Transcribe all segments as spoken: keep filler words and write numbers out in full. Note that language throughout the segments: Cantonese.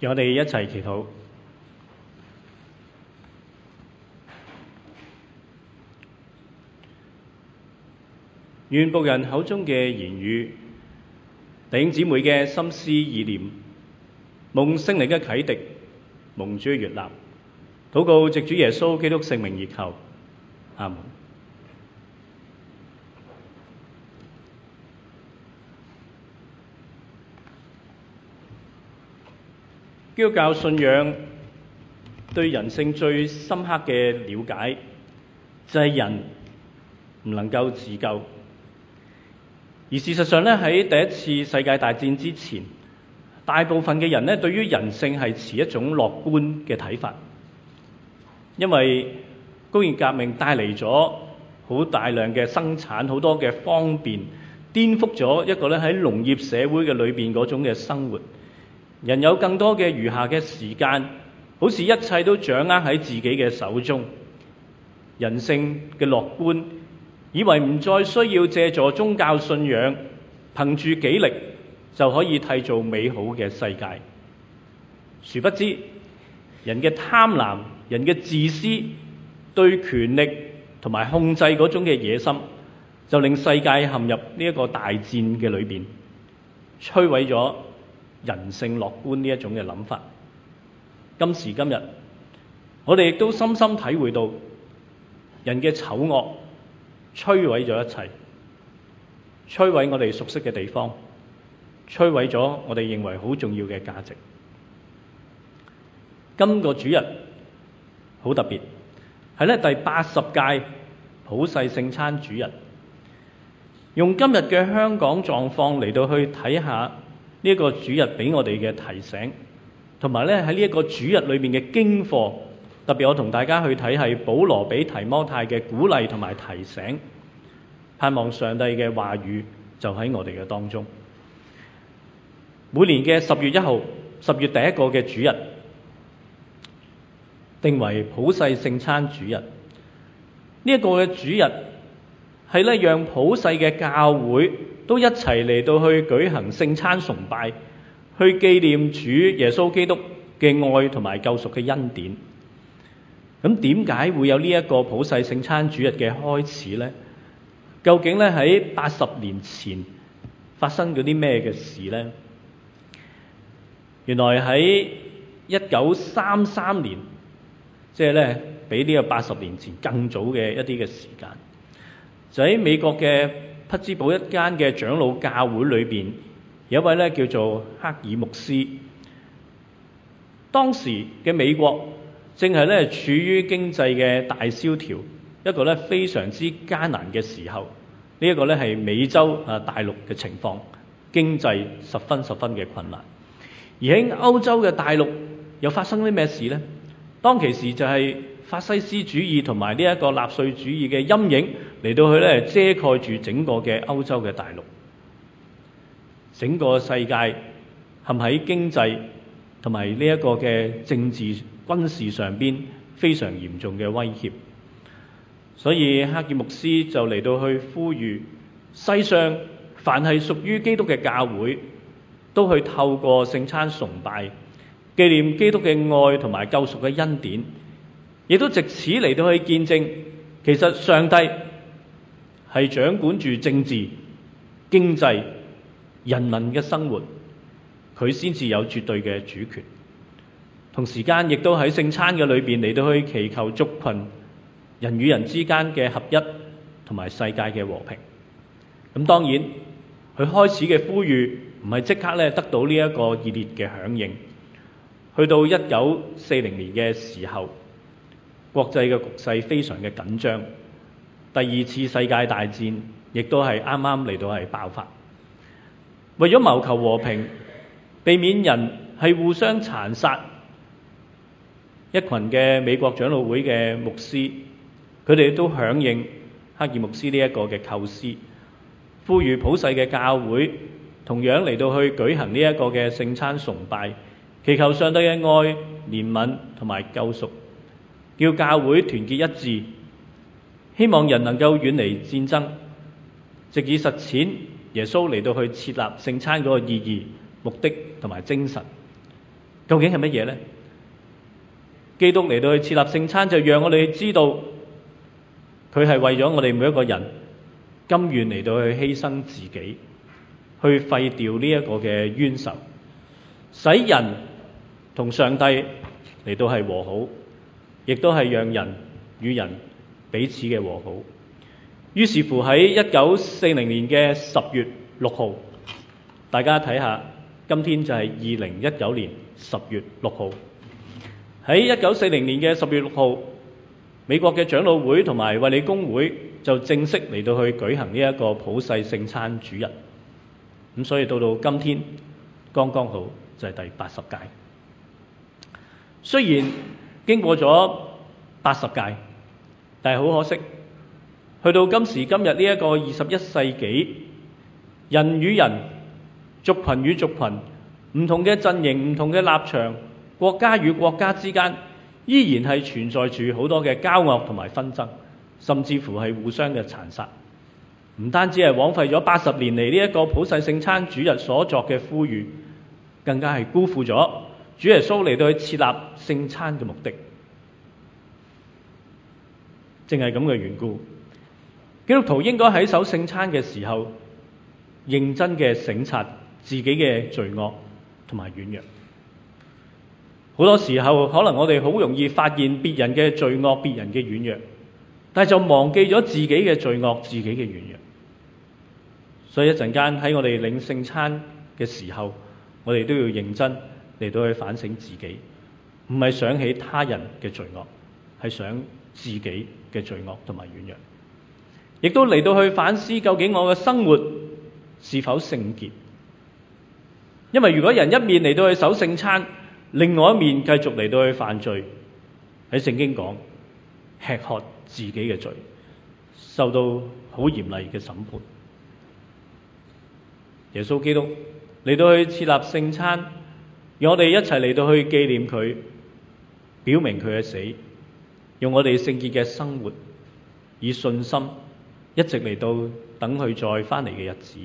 讓我哋一齊祈禱。願僕人口中嘅言語、弟兄姊妹嘅心思意念，蒙聖靈嘅啟迪，蒙主悅納，禱告藉主耶穌基督聖名而求，阿門。基督教信仰對人性最深刻嘅了解，就係人唔能夠自救。而事實上咧，喺第一次世界大戰之前，大部分嘅人咧對於人性係持一種樂觀嘅睇法，因為工業革命帶嚟咗好大量嘅生產，好多嘅方便，顛覆咗一個咧喺農業社會嘅裏邊嗰種嘅生活。人有更多嘅餘下嘅時間，好似一切都掌握喺自己嘅手中。人性嘅樂觀，以為唔再需要借助宗教信仰，憑住己力就可以締造美好嘅世界。殊不知，人嘅貪婪、人嘅自私、對權力同埋控制嗰種嘅野心，就令世界陷入呢一個大戰嘅裏邊，摧毀咗人性樂觀呢一種嘅諗法。今時今日，我哋亦都深深體會到人嘅醜惡摧毀咗一切，摧毀我哋熟悉嘅地方，摧毀咗我哋認為好重要嘅價值。今個主日好特別，係咧第八十屆普世聖餐主日，用今日嘅香港狀況嚟到去睇下呢一個主日俾我哋嘅提醒，同埋咧喺呢一個主日裏面嘅經課，特別我同大家去睇係保羅俾提摩太嘅鼓勵同埋提醒，盼望上帝嘅話語就喺我哋嘅當中。每年嘅十月一號，十月第一個嘅主日，定為普世聖餐主日。呢、這、一個嘅主日係咧讓普世嘅教會都一齊嚟到去舉行聖餐崇拜，去紀念主耶穌基督嘅愛同埋救贖嘅恩典。咁點解會有呢一個普世聖餐主日嘅開始呢？究竟咧喺八十年前發生咗啲咩嘅事呢？原來喺一九三三年，即係咧比呢個八十年前更早嘅一啲嘅時間，就喺美國嘅匹茲堡一間嘅長老教會裏邊，有一位咧叫做克爾牧師。當時嘅美國正係咧處於經濟嘅大蕭條，一個咧非常之艱難嘅時候。呢一個咧係美洲啊大陸嘅情況，經濟十分十分嘅困難。而喺歐洲嘅大陸又發生啲咩事呢？當其時就係法西斯主義同埋呢一個納粹主義嘅陰影嚟到去咧遮蓋住整個嘅歐洲嘅大陸，整個世界陷喺經濟同埋呢一個嘅政治軍事上邊非常嚴重嘅威脅。所以克爾牧師就嚟到去呼籲世上凡係屬於基督嘅教會，都去透過聖餐崇拜紀念基督嘅愛同埋救贖嘅恩典，亦都藉此嚟到去見證，其實上帝係掌管住政治、經濟、人民嘅生活，佢先至有絕對嘅主權。同時間亦都喺聖餐嘅裏邊嚟到去祈求族群人與人之間嘅合一同埋世界嘅和平。咁當然佢開始嘅呼籲唔係即刻咧得到呢一個熱烈嘅響應。去到一九四零年嘅時候，國際嘅局勢非常嘅緊張，第二次世界大戰亦都係啱啱嚟到係爆發。為咗謀求和平，避免人係互相殘殺，一群嘅美國長老會嘅牧師，佢哋都響應克爾牧師呢一個嘅構思，呼籲普世嘅教會同樣嚟到去舉行呢一個嘅聖餐崇拜，祈求上帝嘅愛、憐憫同埋救贖，叫教會團結一致，希望人能夠遠離戰爭，藉以實踐耶穌嚟到去設立聖餐嗰個意義、目的同埋精神。 究竟係乜嘢呢？基督嚟到去設立聖餐，就讓我哋知道佢係為咗我哋每一個人，甘願嚟到去犧牲自己，去廢掉呢一個嘅冤仇，使人同上帝嚟到係和好，亦都係讓人與人彼此嘅和好。於是乎喺一九四零年嘅十月六號，大家睇下，今天就係二零一九年十月六號。喺一九四零年嘅十月六號，美國嘅長老會同埋衛理公會就正式嚟到去舉行呢一個普世聖餐主日。咁所以到到今天剛剛好就係第八十屆。雖然經過咗八十屆，但係好可惜，去到今時今日呢一個二十一世紀，人與人、族群與族群、唔同嘅陣營、唔同嘅立場、國家與國家之間，依然係存在住好多嘅交惡同埋紛爭，甚至乎係互相嘅殘殺。唔單止係枉費咗八十年嚟呢一個普世聖餐主日所作嘅呼籲，更加係辜負咗主耶穌嚟到去設立聖餐嘅目的。正係咁嘅緣故，基督徒應該喺守聖餐嘅時候，認真嘅省察自己嘅罪惡同埋軟弱。好多時候可能我哋好容易發現別人嘅罪惡、別人嘅軟弱，但係就忘記咗自己嘅罪惡、自己嘅軟弱。所以一陣間喺我哋領聖餐嘅時候，我哋都要認真嚟到去反省自己，唔係想起他人嘅罪惡，係想自己嘅罪惡同埋軟弱，亦都嚟到去反思究竟我嘅生活是否聖潔。因為如果人一面嚟到去守聖餐，另外一面繼續嚟到去犯罪，喺聖經講吃喝自己嘅罪，受到好嚴厲嘅審判。耶穌基督嚟到去設立聖餐，讓我哋一齊嚟到去紀念佢，表明佢嘅死，用我哋聖潔嘅生活，以信心一直嚟到等佢再翻嚟嘅日子。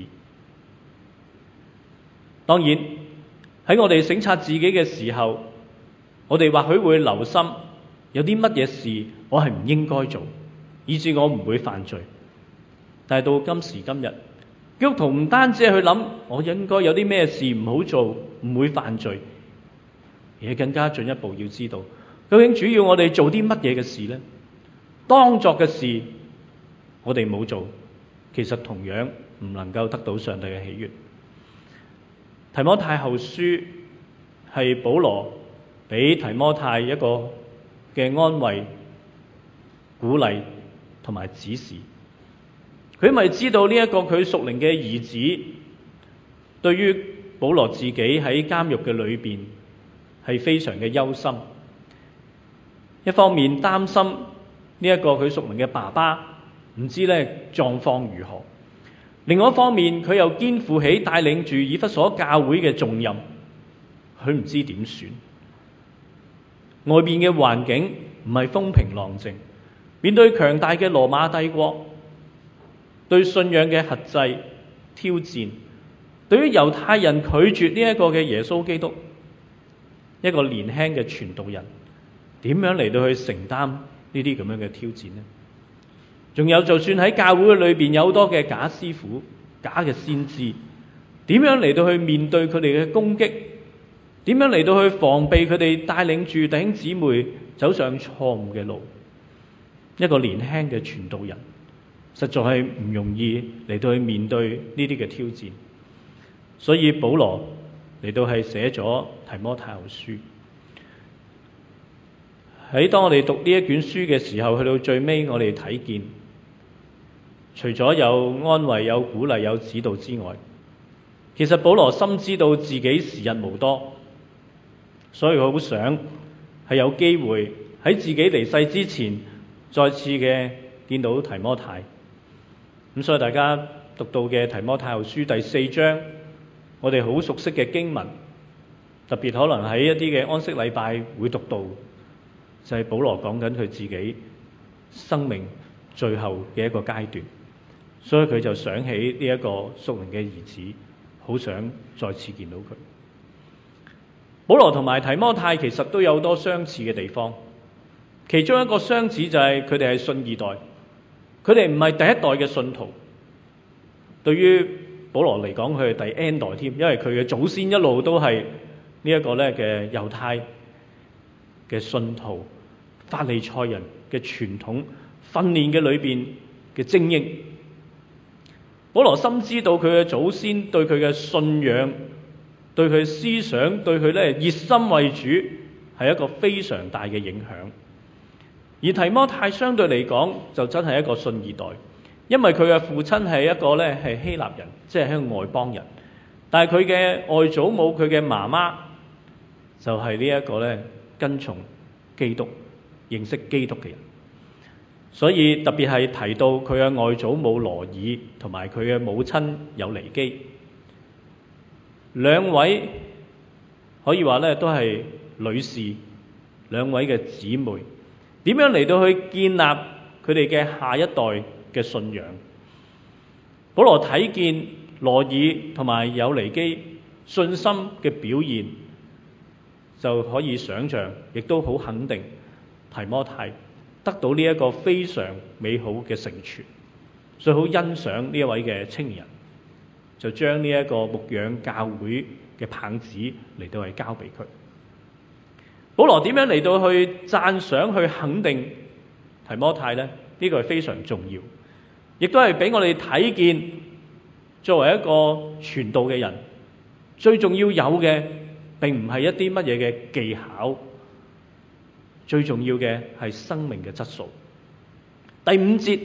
當然喺我哋省察自己嘅時候，我哋或許會留心有啲乜嘢事我係唔應該做，以致我唔會犯罪。但係到今時今日，基督徒唔單止係去諗我應該有啲咩事唔好做，唔會犯罪，而係更加進一步要知道，究竟主要我哋做啲乜嘢嘅事呢？當作嘅事我哋冇做，其實同樣唔能夠得到上帝嘅喜悅。提摩太後書係保羅俾提摩太一個嘅安慰、鼓勵同埋指示。佢咪知道呢一個佢屬靈嘅兒子，對於保羅自己喺監獄嘅裏邊係非常嘅憂心。一方面擔心呢一個佢屬靈嘅爸爸唔知咧狀況如何，另外一方面佢又肩負起帶領住以弗所教會嘅重任，佢唔知點算。外邊嘅環境唔係風平浪靜，面對強大嘅羅馬帝國，對信仰嘅轄制挑戰，對於猶太人拒絕呢一個嘅耶穌基督，一個年輕嘅傳道人點樣嚟到去承擔呢啲咁樣嘅挑戰呢？仲有就算喺教會裏邊有好多嘅假師傅、假嘅先知，點樣嚟到去面對佢哋嘅攻擊？點樣嚟到去防備佢哋帶領住弟兄姊妹走上錯誤嘅路？一個年輕嘅傳道人實在係唔容易嚟到去面對呢啲嘅挑戰，所以保羅嚟到係寫咗提摩太後書。喺當我哋讀呢一卷書嘅時候，去到最尾我哋睇見，除咗有安慰、有鼓勵、有指導之外，其實保羅深知道自己時日無多，所以佢好想係有機會喺自己離世之前再次嘅見到提摩太。咁所以大家讀到嘅提摩太後書第四章，我哋好熟悉嘅經文，特別可能喺一啲嘅安息禮拜會讀到，就係保羅講緊佢自己生命最後嘅一個階段，所以佢就想起呢一個屬靈嘅兒子，好想再次見到佢。 保羅同埋提摩太其實都有好多相似嘅地方，其中一個相似就係佢哋係信二代，佢哋唔係第一代嘅信徒。對於保羅嚟講，佢係第 N 代添，因為佢嘅祖先一路都係呢一個咧嘅猶太嘅信徒，法利賽人嘅傳統訓練嘅裏邊嘅精英。保羅深知道佢嘅祖先對佢嘅信仰、對佢思想、對佢咧熱心為主係一個非常大嘅影響。而提摩太相對嚟講就真係一個信二代，因為佢嘅父親係一個咧係希臘人，即係一個外邦人，但係佢嘅外祖母佢嘅媽媽就係呢一個咧跟從基督、認識基督嘅人。所以特別係提到佢嘅外祖母羅爾同埋佢嘅母親有尼基，兩位可以話咧都係女士，兩位嘅姊妹，點樣嚟到去建立佢哋嘅下一代嘅信仰？保羅睇見羅爾同埋有尼基信心嘅表現，就可以想像，亦都好肯定提摩太得到呢一個非常美好嘅成全，所以好欣賞呢一位嘅青年人，就將呢一個牧養教會嘅棒子嚟到係交俾佢。保羅點樣嚟到去讚賞、去肯定提摩太呢？呢、呢個係非常重要，亦都係俾我哋睇見，作為一個傳道嘅人，最重要有嘅並唔係一啲乜嘢嘅技巧，最重要嘅係生命嘅質素。第五節，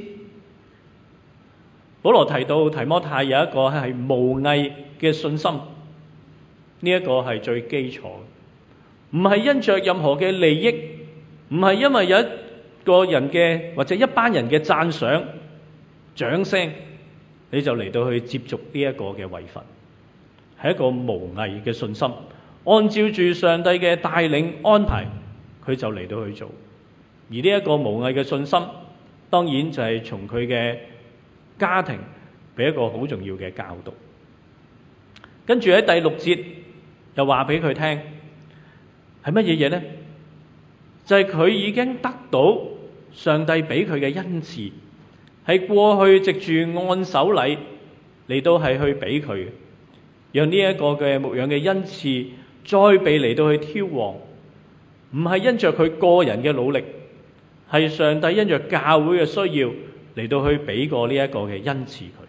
保羅提到提摩太有一個係無偽嘅信心，呢、這、一個係最基礎，唔係因着任何嘅利益，唔係因為有一個人嘅或者一班人嘅讚賞、掌聲，你就嚟到去接觸呢一個嘅位份，係一個無偽嘅信心，按照住上帝嘅帶領安排，佢就嚟到去做。而呢一個無偽嘅信心，當然就係從佢嘅家庭俾一個好重要嘅教導。跟住喺第六節又話俾佢聽，係乜嘢嘢呢？就係、是、佢已經得到上帝俾佢嘅恩賜，係過去藉住按手禮嚟到係去俾佢，讓呢一個嘅牧養嘅恩賜再被嚟到去挑旺，唔係因着佢個人嘅努力，係上帝因着教會嘅需要嚟到去俾過呢一個嘅恩賜佢。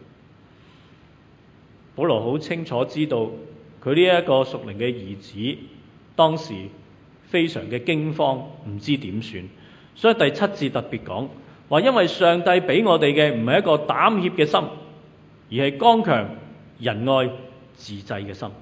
保羅好清楚知道佢呢一個屬靈嘅兒子當時非常嘅驚慌，唔知點算，所以第七節特別講話，因為上帝俾我哋嘅唔係一個膽怯嘅心，而係剛強、仁愛、自制嘅心。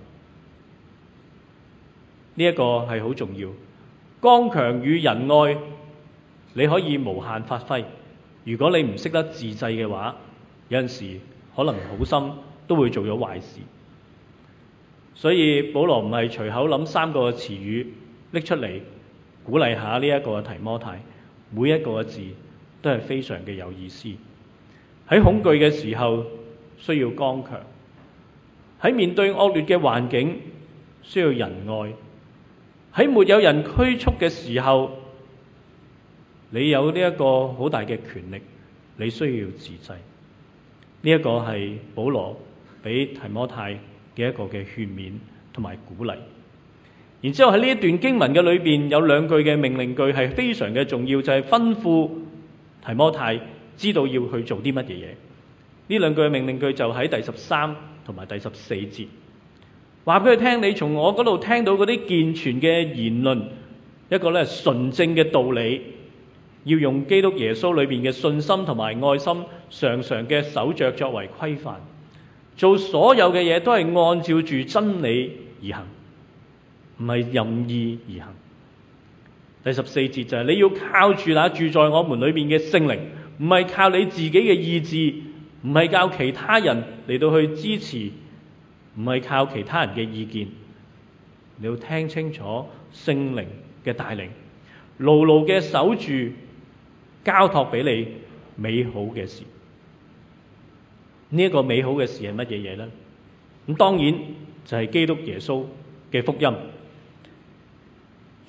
呢一個係好重要，剛強與仁愛你可以無限發揮，如果你唔識得自制嘅話，有陣時可能好心都會做咗壞事。所以保羅唔係隨口諗三個詞語拎出嚟鼓勵下呢一個提摩太，每一個字都係非常嘅有意思。喺恐懼嘅時候需要剛強，喺面對惡劣嘅環境需要仁愛，喺沒有人拘束嘅時候，你有呢一個好大嘅權力，你需要自制。呢一個係保羅俾提摩太嘅一個嘅勸勉同埋鼓勵。然之後喺呢一段經文嘅裏邊有兩句嘅命令句係非常嘅重要，就係吩咐提摩太知道要去做啲乜嘢嘢。呢兩句嘅命令句就喺第十三同埋第十四節，話俾佢聽，你從我嗰度聽到嗰啲健全嘅言論，一個咧純正嘅道理，要用基督耶穌裏邊嘅信心同埋愛心，常常嘅守着作為規範，做所有嘅嘢都係按照住真理而行，唔係任意而行。第十四節就係、是、你要靠住那住在我們裏邊嘅聖靈，唔係靠你自己嘅意志，唔係靠其他人嚟到去支持，唔係靠其他人嘅意見。你要聽清楚聖靈嘅帶領，牢牢嘅守住交託俾你美好嘅事。呢、這、一個美好嘅事係乜嘢嘢呢？咁當然就係基督耶穌嘅福音。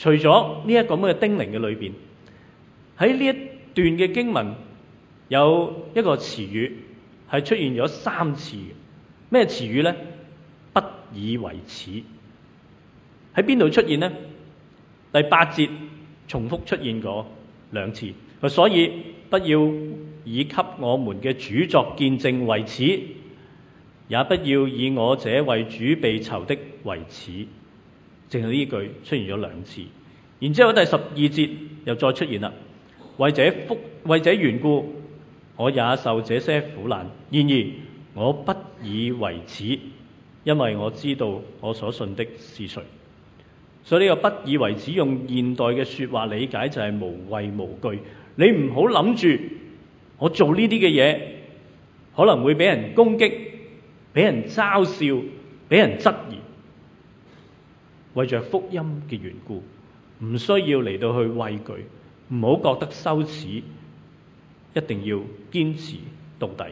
除咗呢一個咁嘅叮嚀嘅裏邊，喺呢一段嘅經文有一個詞語係出現咗三次嘅。咩詞語呢？不以為恥。喺邊度出現呢？第八節重複出現過兩次。所以不要以給我們嘅主作見證為恥，也不要以我這為主被囚的為恥。淨係呢句出現咗兩次。然之後第十二節又再出現啦。為這福為這緣故，我也受這些苦難，然而我不以為恥，因為我知道我所信的是誰。所以呢個不以為恥，用現代嘅說話理解就係無畏無懼。你唔好諗住我做呢啲嘅嘢可能會俾人攻擊、俾人嘲笑、俾人質疑。為着福音嘅緣故，唔需要嚟到去畏懼，唔好覺得羞恥，一定要堅持到底。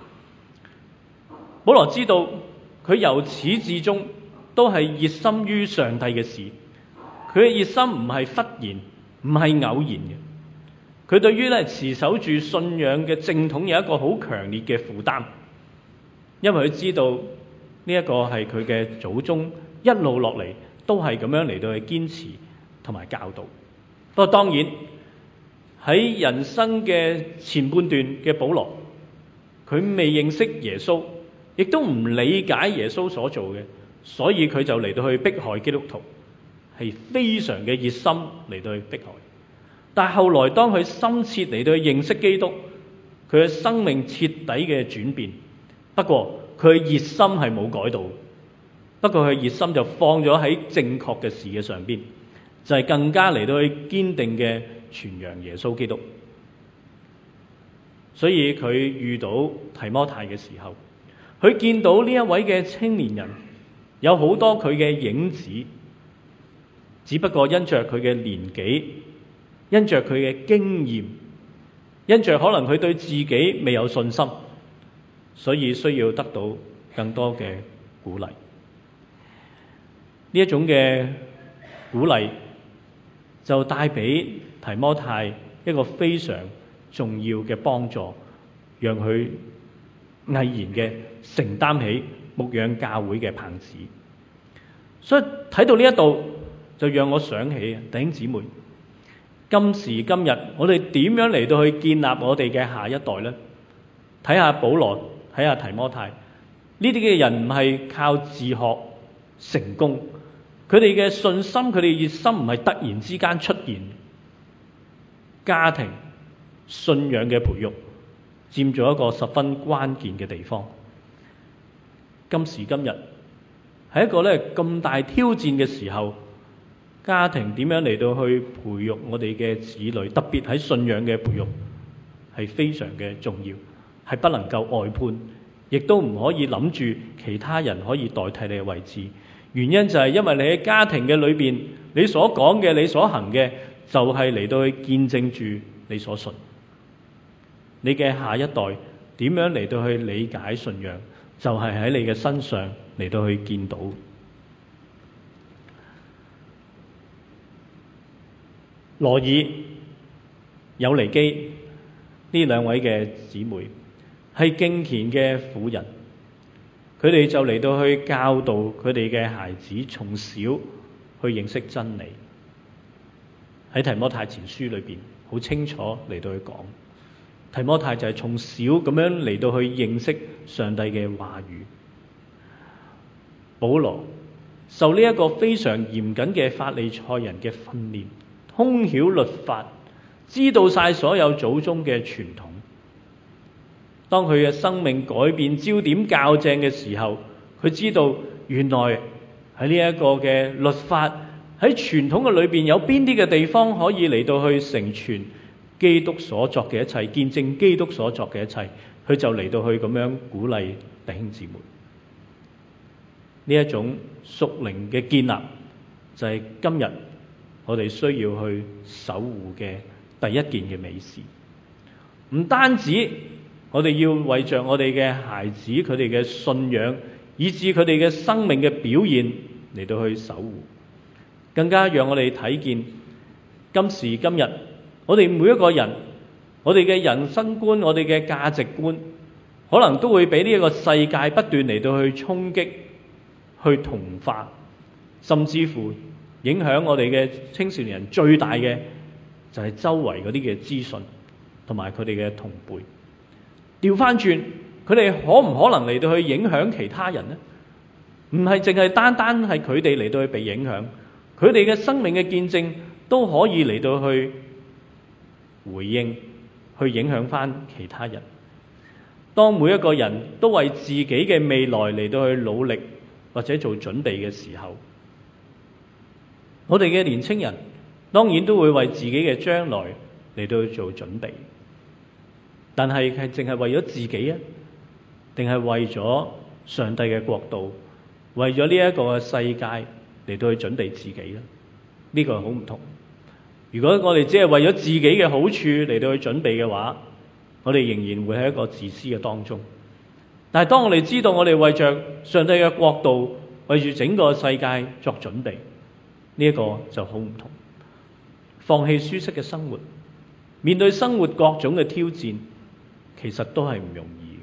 保羅知道佢由始至終都係熱心於上帝嘅事，佢嘅熱心唔係忽然，唔係偶然嘅。佢對於咧持守住信仰嘅正統有一個好強烈嘅負擔，因為佢知道呢一個係佢嘅祖宗一路落嚟都係咁樣嚟到去堅持同埋教導。不過當然喺人生嘅前半段嘅保羅，佢未認識耶穌，亦都唔理解耶穌所做嘅，所以佢就嚟到去迫害基督徒，係非常嘅熱心嚟到去迫害。但係後來當佢深切嚟到去認識基督，佢嘅生命徹底嘅轉變。不過佢嘅熱心係冇改到，不過佢熱心就放咗喺正確嘅事嘅上邊，就係、是、更加嚟到去堅定嘅傳揚耶穌基督。所以佢遇到提摩太嘅時候，佢見到呢一位嘅青年人有好多佢嘅影子，只不過因着佢嘅年紀，因着佢嘅經驗，因着可能佢對自己未有信心，所以需要得到更多嘅鼓勵。呢一種嘅鼓勵就帶俾提摩太一個非常重要嘅幫助，讓佢毅然嘅承擔起牧養教會嘅棒子。所以睇到呢一度就讓我想起弟兄姊妹，今時今日我哋點樣嚟到去建立我哋嘅下一代呢？睇下保羅，睇下提摩太，呢啲嘅人唔係靠自學成功，佢哋嘅信心，佢哋熱心唔係突然之間出現。家庭信仰嘅培育佔咗一個十分關鍵嘅地方。今時今日喺一個咧咁大挑戰嘅時候，家庭點樣嚟到去培育我哋嘅子女，特別喺信仰嘅培育係非常嘅重要，係不能夠外判，亦都唔可以諗住其他人可以代替你嘅位置。原因就係因為你喺家庭嘅裏邊，你所講嘅，你所行嘅，就係嚟到去見證住你所信。你嘅下一代點樣嚟到去理解信仰，就係喺你嘅身上嚟到去見到。羅爾、友尼基呢兩位嘅姊妹係敬虔嘅婦人，佢哋就嚟到去教導佢哋嘅孩子從小去認識真理。喺提摩太前書裏邊好清楚嚟到去講，提摩太就係從小咁樣嚟到去認識上帝嘅話語。保羅受呢一個非常嚴謹嘅法利賽人嘅訓練，通曉律法，知道晒所有祖宗嘅傳統。當佢嘅生命改變焦點校正嘅時候，佢知道原來喺呢一個嘅律法喺傳統嘅裏邊有邊啲嘅地方可以嚟到去成全基督所作嘅一切，見證基督所作嘅一切，佢就嚟到去咁樣鼓勵弟兄姊妹。呢一種屬靈嘅建立就係今日我哋需要去守護嘅第一件嘅美事。唔單止我哋要為着我哋嘅孩子佢哋嘅信仰以至佢哋嘅生命嘅表現嚟到去守護， 更加讓我哋睇見今時今日我哋每一個人，我哋嘅人生觀，我哋嘅價值觀，可能都會俾呢一個世界不斷嚟到去衝擊、去同化，甚至乎影響我哋嘅青少年人最大嘅就係周圍嗰啲嘅資訊同埋佢哋嘅同輩。調翻轉，佢哋可唔可能嚟到去影響其他人呢？唔係淨係單單係佢哋嚟到去被影響，佢哋嘅生命嘅見證都可以嚟到去回應，去影響翻其他人。當每一個人都為自己嘅未來嚟到去努力或者做準備嘅時候，我哋嘅年青人當然都會為自己嘅將來嚟到去做準備。但係係淨係為咗自己啊，定係為咗上帝嘅國度，為咗呢一個世界嚟到去準備自己咧？呢個係好唔同。如果我哋只係為咗自己嘅好處嚟到去準備嘅話，我哋仍然會喺一個自私嘅當中。但係當我哋知道我哋為着上帝嘅國度，為住整個世界作準備，呢一個就好唔同。放棄舒適嘅生活，面對生活各種嘅挑戰，其實都係唔容易。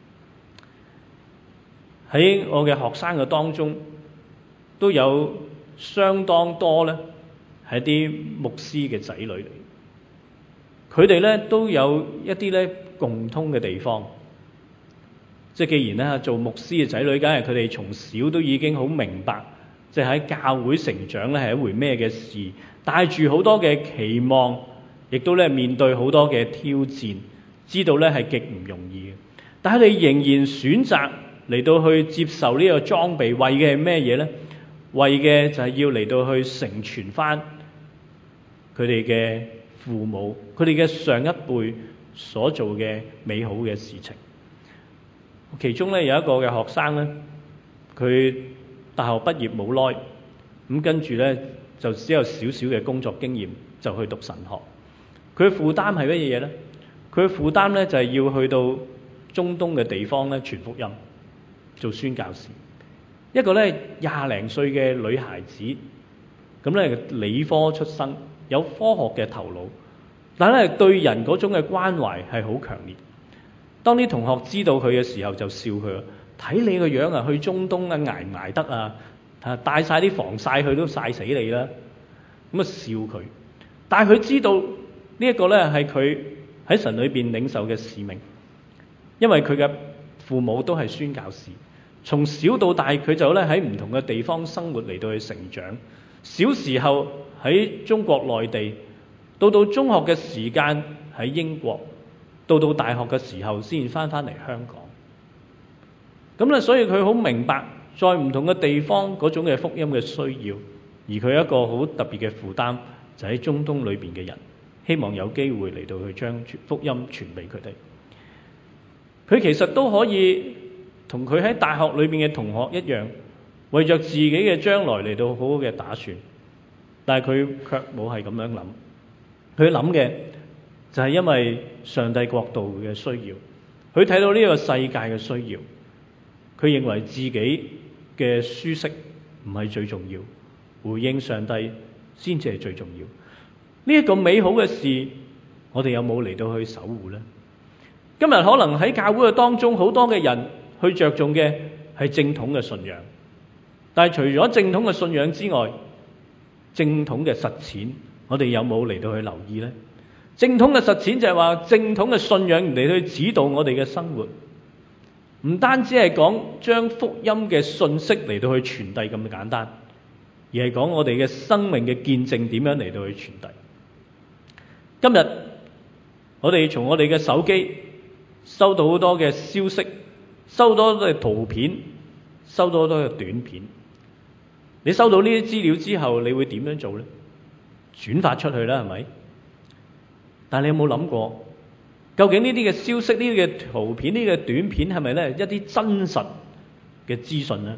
喺我嘅學生嘅當中，都有相當多咧係啲牧師嘅仔女嚟。佢哋咧都有一啲咧共通嘅地方，即係既然咧做牧師嘅仔女，梗係佢哋從小都已經好明白，即係喺教會成長咧係一回咩嘅事，帶住好多嘅期望，亦都咧面對好多嘅挑戰。知道咧係極唔容易嘅，但係你仍然選擇嚟到去接受呢個裝備，為嘅係咩嘢呢？為嘅就係要嚟到去成全翻佢哋嘅父母，佢哋嘅上一輩所做嘅美好嘅事情。其中咧有一個嘅學生咧，佢大學畢業冇耐，咁跟住咧就只有少少嘅工作經驗，就去讀神學。佢嘅負擔係乜嘢嘢呢？佢嘅負擔咧就係要去到中東嘅地方咧傳福音，做宣教士。一個咧廿零歲嘅女孩子，咁咧理科出身，有科學嘅頭腦，但係咧對人嗰種嘅關懷係好強烈。當啲同學知道佢嘅時候，就笑佢：睇你個樣啊，去中東啊捱唔捱得啊？啊帶晒啲防曬去都曬死你啦！咁啊笑佢。但係佢知道呢一個咧係佢喺神裏邊領受嘅使命，因為佢嘅父母都係宣教士，從小到大佢就咧喺唔同嘅地方生活嚟到去成長。小時候喺中國內地，到到中學嘅時間喺英國，到到大學嘅時候先翻返嚟香港。咁咧，所以佢好明白在唔同嘅地方嗰種嘅福音嘅需要，而佢一個好特別嘅負擔就喺中東裏邊嘅人。希望有機會嚟到去將福音傳俾佢哋。佢其實都可以同佢喺大學裏面嘅同學一樣，為着自己嘅將來嚟到好好嘅打算。但係佢卻冇係咁樣諗。佢諗嘅就係因為上帝國度嘅需要，佢睇到呢個世界嘅需要，佢認為自己嘅舒適唔係最重要，回應上帝先至係最重要。呢一個美好嘅事，我哋有冇嚟到去守護呢？今日可能喺教會嘅當中，好多嘅人去着重嘅係正統嘅信仰，但係除咗正統嘅信仰之外，正統嘅實踐，我哋有冇嚟到去留意呢？正統嘅實踐就係話，正統嘅信仰嚟去指導我哋嘅生活，唔單止係講將福音嘅信息嚟到去傳遞咁簡單，而係講我哋嘅生命嘅見證點樣嚟到去傳遞。今日我哋從我哋嘅手機收到好多嘅消息，收到好多嘅圖片，收到好多嘅短片。你收到呢啲資料之後，你會點樣做呢？轉發出去啦，係咪？但你有冇諗過，究竟呢啲嘅消息、呢啲嘅圖片、呢啲嘅短片係咪咧一啲真實嘅資訊呢？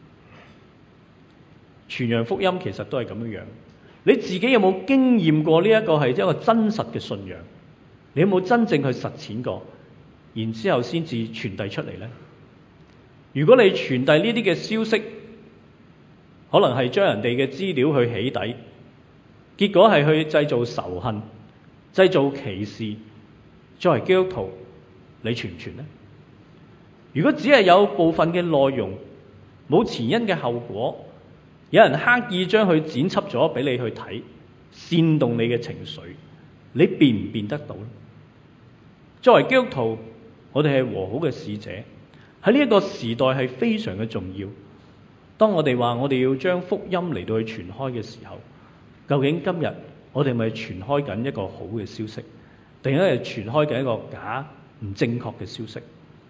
傳揚福音其實都係咁樣樣。你自己有冇經驗過呢一個係一個真實嘅信仰？你有冇真正去實踐過，然之後先至傳遞出嚟呢？如果你傳遞呢啲嘅消息， 可能係將人哋嘅資料去起底，結果係去製造仇恨、製造歧視。作為基督徒，你傳唔傳呢？如果只係有部分嘅內容，冇前因嘅後果，有人刻意將佢剪輯咗俾你去睇，煽動你嘅情緒，你辨唔辨得到呢？作為基督徒，我哋係和好嘅使者，喺呢一個時代係非常嘅重要。當我哋話我哋要將福音嚟到去傳開嘅時候，究竟今日我哋咪傳開緊一個好嘅消息，定係傳開緊一個假唔正確嘅消息？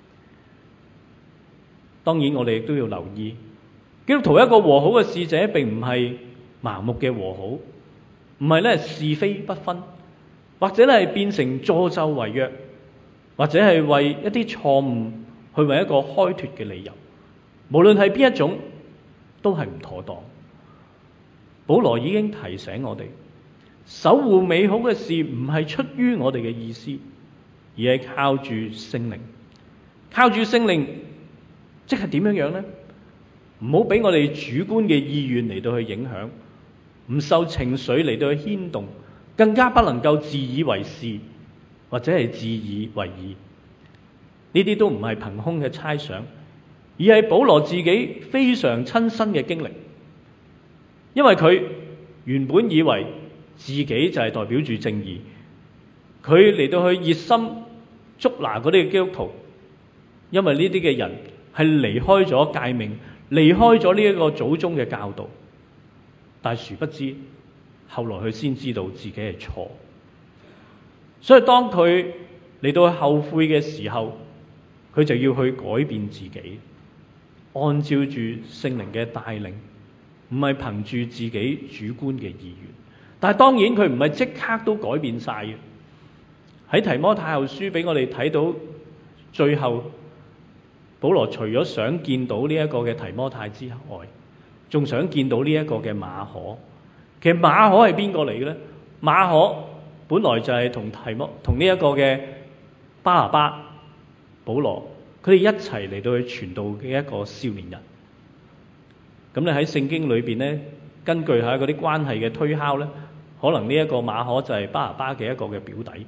當然我哋亦都要留意，基督徒一個和好嘅使者並唔係盲目嘅和好，唔係咧是非不分，或者咧係變成助紂為虐，或者係為一啲錯誤去為一個開脫嘅理由。無論係邊一種都係唔妥當。保羅已經提醒我哋，守護美好嘅事唔係出於我哋嘅意思，而係靠住聖靈。靠住聖靈即係點樣樣呢？唔好俾我哋主觀嘅意願嚟到去影響，唔受情緒嚟到去牽動，更加不能夠自以為是或者係自以為義。呢啲都唔係憑空嘅猜想，而係保羅自己非常親身嘅經歷。因為佢原本以為自己就係代表住正義，佢嚟到去熱心捉拿嗰啲嘅基督徒，因為呢啲嘅人係離開咗誡命，離開咗呢一個祖宗嘅教導，但係殊不知後來佢先知道自己係錯。所以當佢嚟到去後悔嘅時候，佢就要去改變自己，按照住聖靈嘅帶領，唔係憑住自己主觀嘅意願。但係當然佢唔係即刻都改變晒嘅。喺提摩太後書俾我哋睇到最後，保羅除咗想見到呢一個嘅提摩太之外，仲想見到呢一個嘅馬可。其實馬可係邊個嚟嘅咧？馬可本來就係同提摩同呢一個嘅巴拿巴、保羅，佢哋一齊嚟到去傳道嘅一個少年人。咁你喺聖經裏邊咧，根據下嗰啲關係嘅推敲咧，可能呢一個馬可就係巴拿巴嘅一個嘅表弟。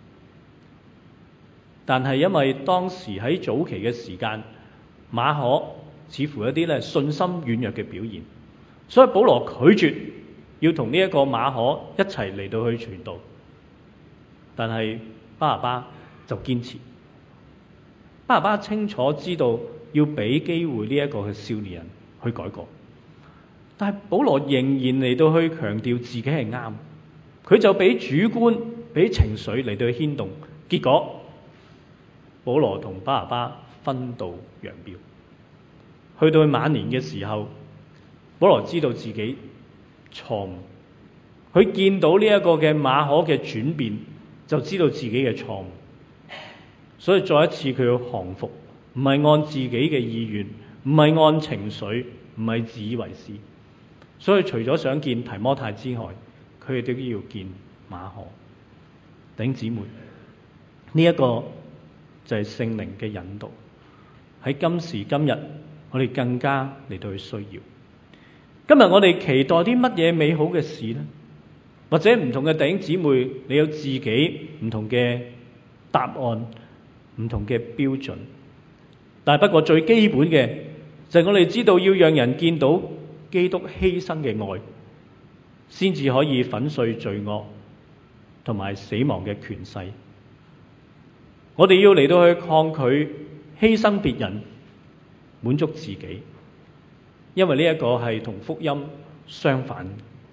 但係因為當時喺早期嘅時間，馬可似乎有啲咧信心軟弱嘅表現，所以保羅拒絕要同呢一個馬可一齊嚟到去傳道。但係巴拿巴就堅持。巴拿巴清楚知道要俾機會呢一個嘅少年人去改過，但係保羅仍然嚟到去強調自己係啱，佢就俾主觀、俾情緒嚟到去牽動，結果保羅同巴拿巴分道揚鑣。去到晚年嘅時候，保羅知道自己錯誤，佢見到呢一個嘅馬可嘅轉變，就知道自己嘅錯誤。所以再一次佢要降服，唔係按自己嘅意願，唔係按情緒，唔係自以為是。所以除咗想見提摩太之外，佢哋都要見馬可。弟兄姊妹，呢一個就係聖靈嘅引導。喺今時今日，我哋更加嚟到去需要。今日我哋期待啲乜嘢美好嘅事呢？或者唔同嘅弟兄姊妹，你有自己唔同嘅答案，唔同嘅標準。但係不過最基本嘅就係我哋知道要讓人見到基督犧牲嘅愛，先至可以粉碎罪惡同埋死亡嘅權勢。我哋要嚟到去抗拒犧牲別人，滿足自己，因為呢一個係同福音相反。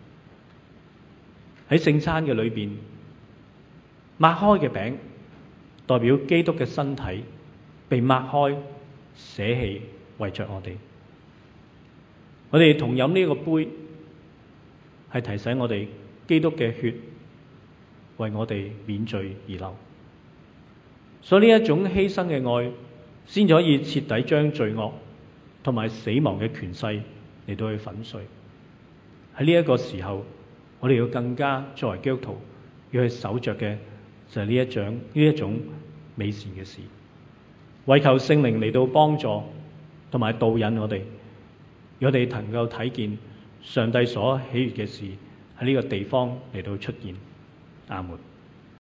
喺聖餐嘅裏邊，擘開嘅餅代表基督嘅身體被擘開捨棄，為着我哋。我哋同飲呢個杯，係提醒我哋基督嘅血為我哋免罪而流。所以呢一種犧牲嘅愛，先至可以徹底將罪惡同埋死亡嘅權勢嚟到去粉碎。喺呢一個時候，我哋要更加作為基督徒要去守着嘅就係呢一種呢一種美善嘅事，為求聖靈嚟到幫助同埋導引我哋， 我哋能夠睇見上帝所喜悅嘅事喺呢個地方嚟到出現。阿門。